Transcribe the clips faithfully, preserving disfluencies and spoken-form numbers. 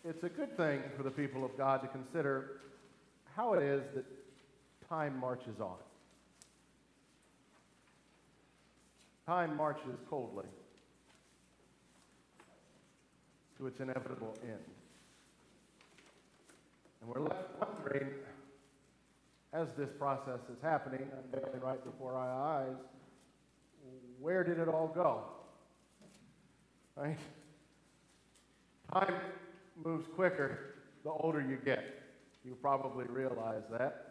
it's a good thing for the people of God to consider how it is that time marches on. Time marches coldly to its inevitable end. And we're left wondering, as this process is happening, unveiling right before our eyes, where did it all go? Right? Time moves quicker the older you get. You probably realize that.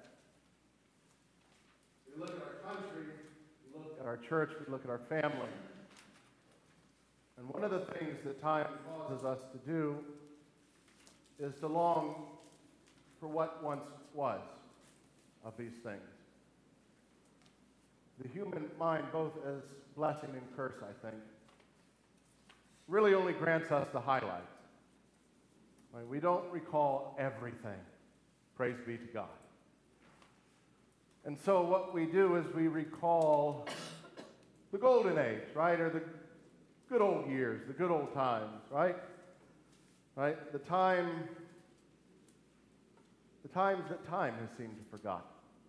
We look at our country, we look at our church, we look at our family. And one of the things that time causes us to do is to long for what once was of these things. The human mind, both as blessing and curse, I think, really only grants us the highlights. Right? We don't recall everything. Praise be to God. And so what we do is we recall the golden age, right? Or the good old years, the good old times, right? Right? The time, the times that time has seemed to forget.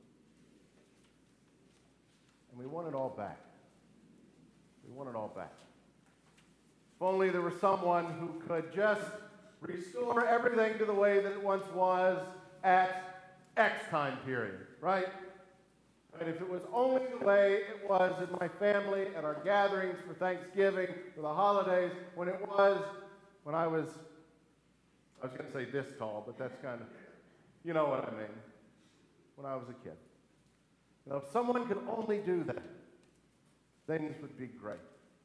And we want it all back. We want it all back. If only there was someone who could just restore everything to the way that it once was at X time period, right? And if it was only the way it was in my family, at our gatherings for Thanksgiving, for the holidays, when it was, when I was, I was going to say this tall, but that's kind of, you know what I mean, when I was a kid. You know, if someone could only do that, things would be great.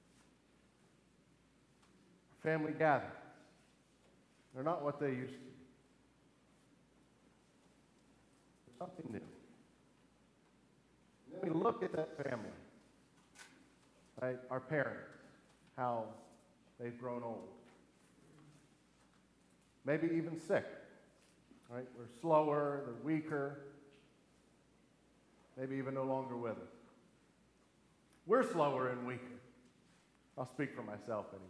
Family gatherings, they're not what they used to be. There's something new. And then we look at that family, right? Our parents, how they've grown old. Maybe even sick, right? We're slower, they're weaker, maybe even no longer with us. We're slower and weaker. I'll speak for myself anyway.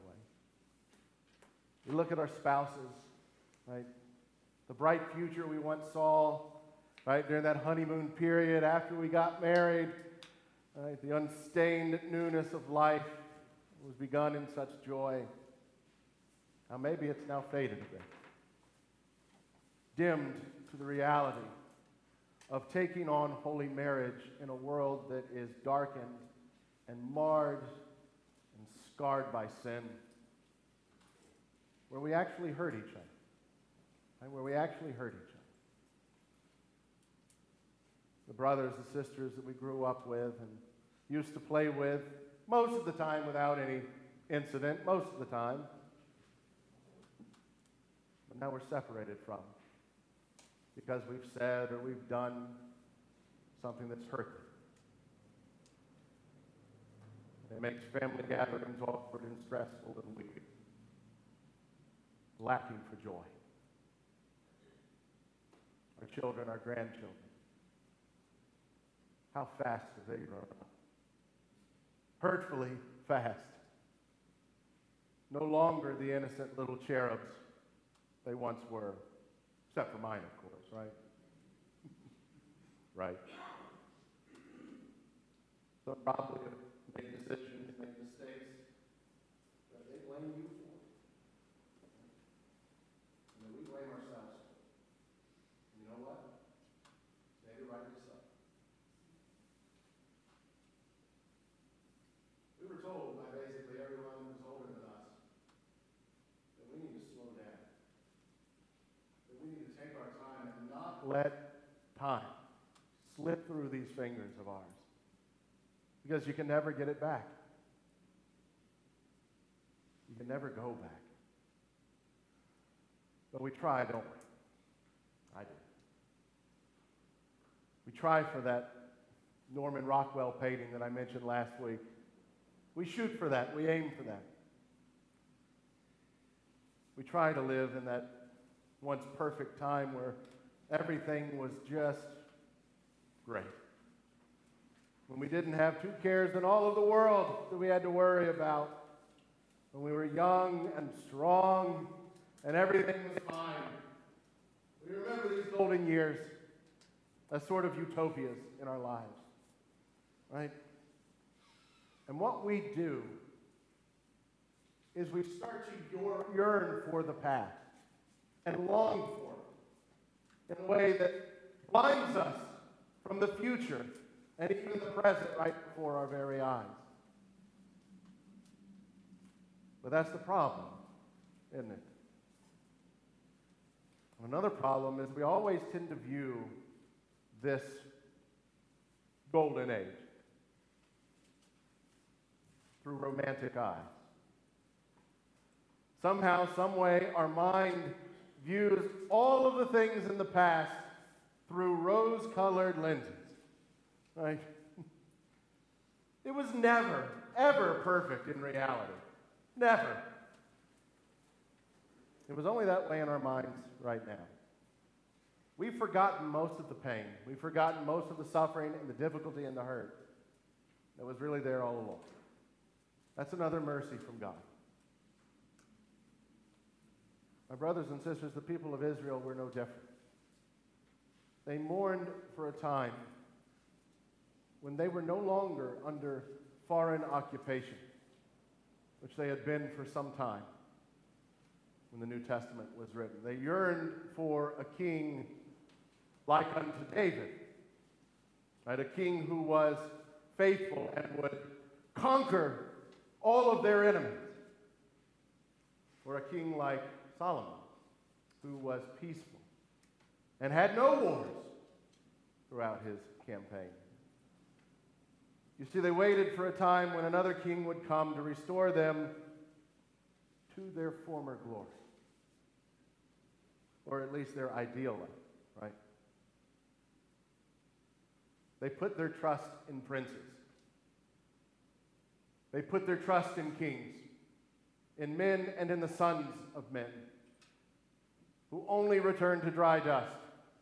We look at our spouses, right? The bright future we once saw, right, during that honeymoon period after we got married, right? The unstained newness of life was begun in such joy. Now maybe it's now faded a bit, dimmed to the reality of taking on holy marriage in a world that is darkened and marred and scarred by sin, where we actually hurt each other, right? Where we actually hurt each other. The brothers and sisters that we grew up with and used to play with, most of the time without any incident, most of the time. But now we're separated from because we've said or we've done something that's hurt them. It makes family gatherings awkward and stressful and weird, lacking for joy. Our children, our grandchildren, how fast have they grown up? Hurtfully fast. No longer the innocent little cherubs they once were, except for mine, of course, right? Right. So probably make decisions, make mistakes that they blame you for. And then we blame ourselves for it. You know what? Maybe right yourself. We were told by basically everyone who's older than us that we need to slow down. That we need to take our time and not let time slip through these fingers of ours. Because you can never get it back. You can never go back. But we try, don't we? I do. We try for that Norman Rockwell painting that I mentioned last week. We shoot for that. We aim for that. We try to live in that once perfect time where everything was just great. When we didn't have two cares in all of the world that we had to worry about. When we were young and strong and everything was fine. We remember these golden years as sort of utopias in our lives, right? And what we do is we start to yearn for the past and long for it in a way that blinds us from the future and even the present right before our very eyes. But that's the problem, isn't it? Another problem is we always tend to view this golden age through romantic eyes. Somehow, some way, our mind views all of the things in the past through rose-colored lenses, right? It was never, ever perfect in reality. Never. It was only that way in our minds right now. We've forgotten most of the pain. We've forgotten most of the suffering and the difficulty and the hurt that was really there all along. That's another mercy from God. My brothers and sisters, the people of Israel were no different. They mourned for a time when they were no longer under foreign occupation, which they had been for some time when the New Testament was written. They yearned for a king like unto David, right? A king who was faithful and would conquer all of their enemies. Or a king like Solomon, who was peaceful and had no wars throughout his campaign. You see, they waited for a time when another king would come to restore them to their former glory, or at least their ideal life, right? They put their trust in princes. They put their trust in kings, in men and in the sons of men, who only return to dry dust.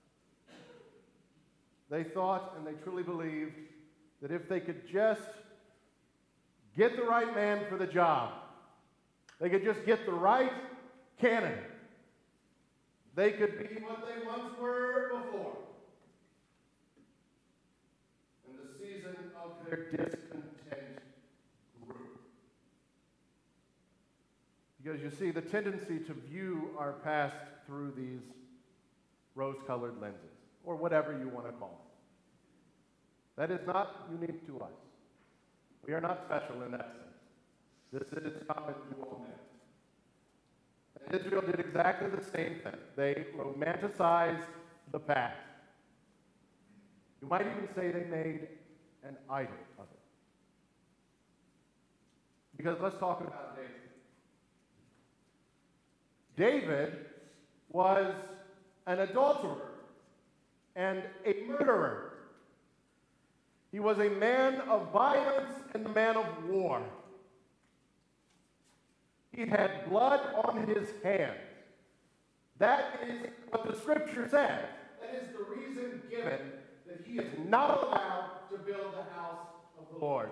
They thought and they truly believed that if they could just get the right man for the job, they could just get the right candidate, they could be what they once were before. And the season of their discontent grew. Because you see, the tendency to view our past through these rose-colored lenses, or whatever you want to call it, that is not unique to us. We are not special in that sense. This is common to all men. And Israel did exactly the same thing. They romanticized the past. You might even say they made an idol of it. Because let's talk about David. David was an adulterer and a murderer. He was a man of violence and a man of war. He had blood on his hands. That is what the scripture says. That is the reason given that he is not allowed to build the house of the Lord.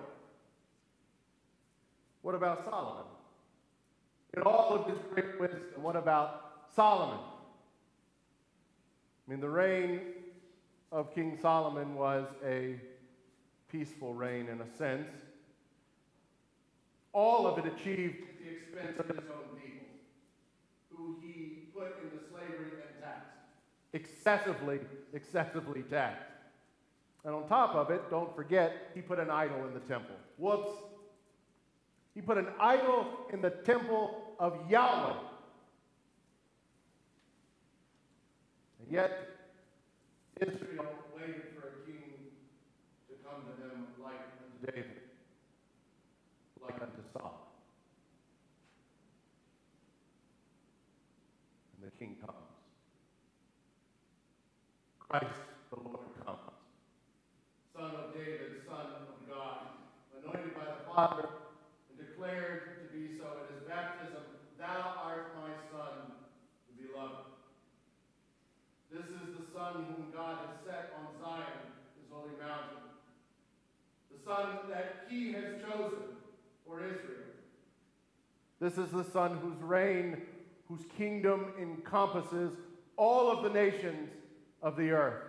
What about Solomon? In all of his great wisdom, what about Solomon? I mean, the reign of King Solomon was a peaceful reign in a sense. All of it achieved at the expense of his own people, who he put into slavery and taxed. Excessively, excessively taxed. And on top of it, don't forget, he put an idol in the temple. Whoops. He put an idol in the temple of Yahweh. And yet, Israel waited for a king to come to them like unto David, like unto Saul. And the king comes. Christ the Lord comes. Son of David, Son of God, anointed by the Father and declared to be so at his baptism, thou art my Son, the beloved. This is the Son whom God has set on Zion, his holy mountain. The Son that he has chosen for Israel. This is the Son whose reign whose kingdom encompasses all of the nations of the earth.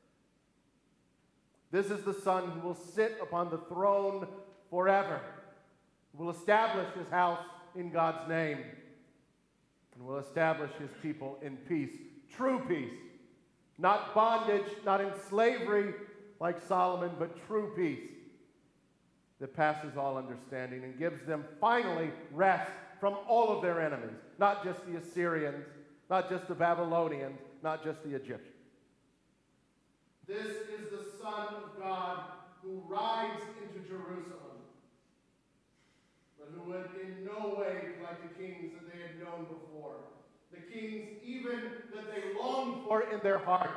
This is the Son who will sit upon the throne forever, who will establish his house in God's name, and will establish his people in peace, true peace, not bondage, not in slavery like Solomon, but true peace that passes all understanding and gives them finally rest from all of their enemies, not just the Assyrians, not just the Babylonians, not just the Egyptians. This is the Son of God who rides into Jerusalem, but who would in no way be like the kings that they had known before, the kings even that they longed for in their hearts.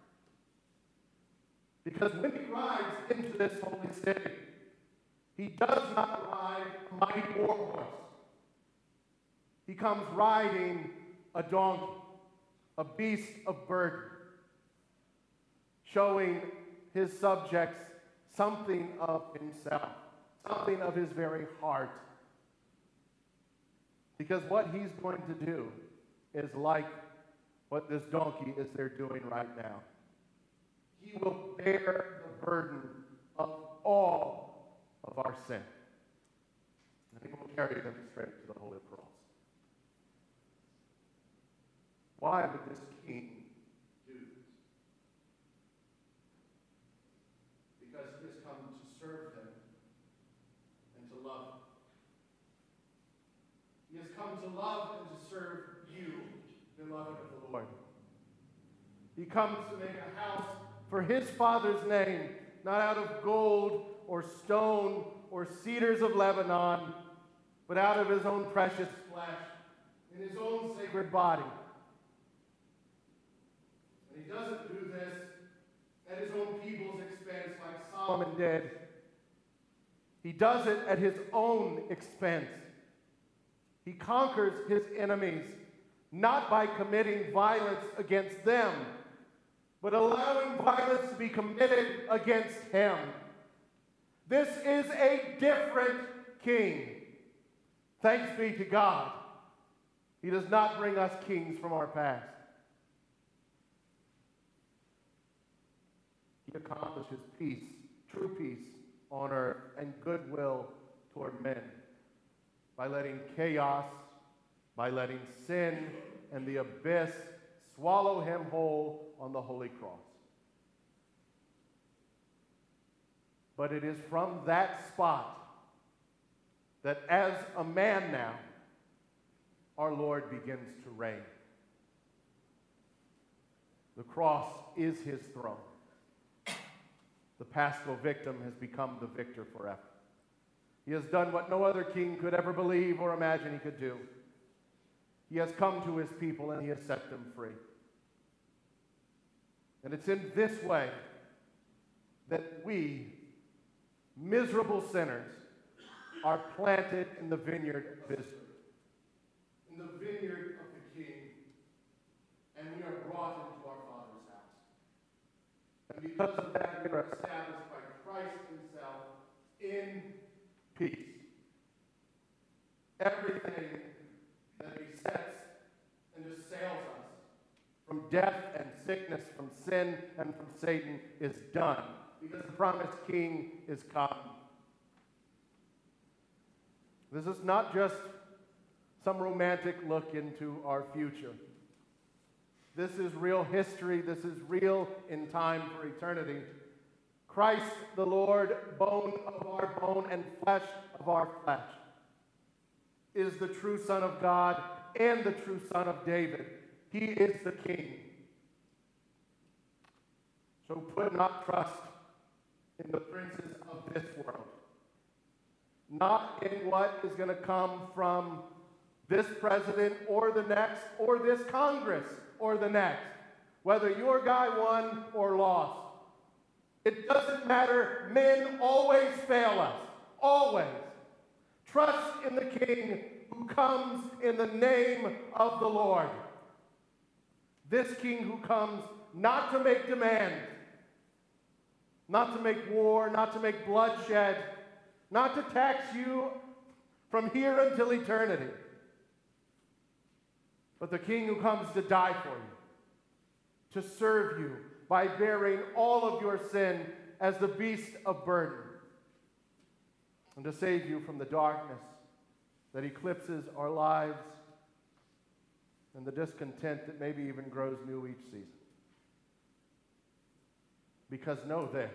Because when he rides into this holy city, he does not ride a mighty war horse. He comes riding a donkey, a beast of burden, showing his subjects something of himself, something of his very heart. Because what he's going to do is like what this donkey is there doing right now. He will bear the burden of all of our sin. And he will carry them straight to the holy cross. Why would this king do this? Because he has come to serve them and to love them. He has come to love and to serve you, beloved of the Lord. He comes to make a house for his Father's name, not out of gold or stone or cedars of Lebanon, but out of his own precious flesh, in his own sacred body. And he doesn't do this at his own people's expense like Solomon did. He does it at his own expense. He conquers his enemies, not by committing violence against them, but allowing violence to be committed against him. This is a different king. Thanks be to God. He does not bring us kings from our past. He accomplishes peace, true peace on earth, and goodwill toward men by letting chaos, by letting sin and the abyss swallow him whole on the holy cross. But it is from that spot that as a man now, our Lord begins to reign. The cross is his throne. The paschal victim has become the victor forever. He has done what no other king could ever believe or imagine he could do. He has come to his people and he has set them free. And it's in this way that we, miserable sinners, are planted in the vineyard of Israel, in the vineyard of the King, and we are brought into our Father's house. And because of that, we are established by Christ himself in peace. Everything that besets and assails us from death and sickness, from sin and from Satan is done, because the promised King is come. This is not just some romantic look into our future. This is real history. This is real in time for eternity. Christ the Lord, bone of our bone and flesh of our flesh, is the true Son of God and the true Son of David. He is the King. So put not trust in the princes of this world, not in what is going to come from this president or the next, or this Congress or the next, whether your guy won or lost. It doesn't matter. Men always fail us, always. Trust in the King who comes in the name of the Lord. This King who comes not to make demands, not to make war, not to make bloodshed, not to tax you from here until eternity, but the King who comes to die for you, to serve you by bearing all of your sin as the beast of burden, and to save you from the darkness that eclipses our lives and the discontent that maybe even grows new each season. Because know this,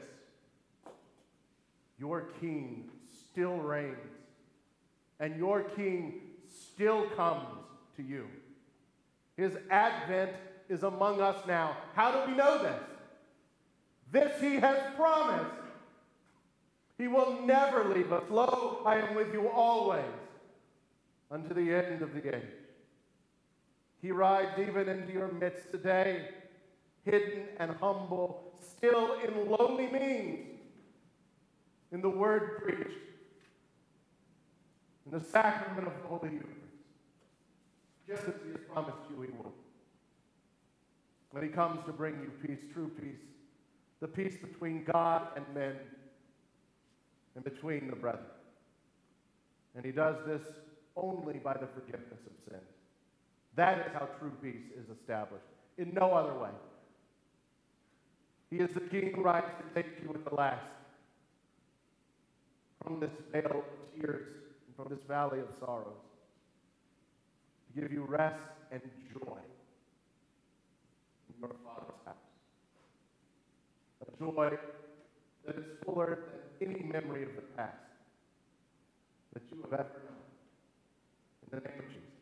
your King still reigns, and your King still comes to you. His advent is among us now. How do we know this? This he has promised. He will never leave us. Lo, I am with you always, unto the end of the age. He rides even into your midst today, hidden and humble, still in lowly means, in the word preached, in the sacrament of the Holy Eucharist, just as he has promised you he will. When he comes to bring you peace, true peace, the peace between God and men, and between the brethren. And he does this only by the forgiveness of sins. That is how true peace is established, in no other way. He is the King who rides to take you at the last from this vale of tears, and from this valley of sorrows, to give you rest and joy in your Father's house. A joy that is fuller than any memory of the past that you have ever known. In the name of Jesus.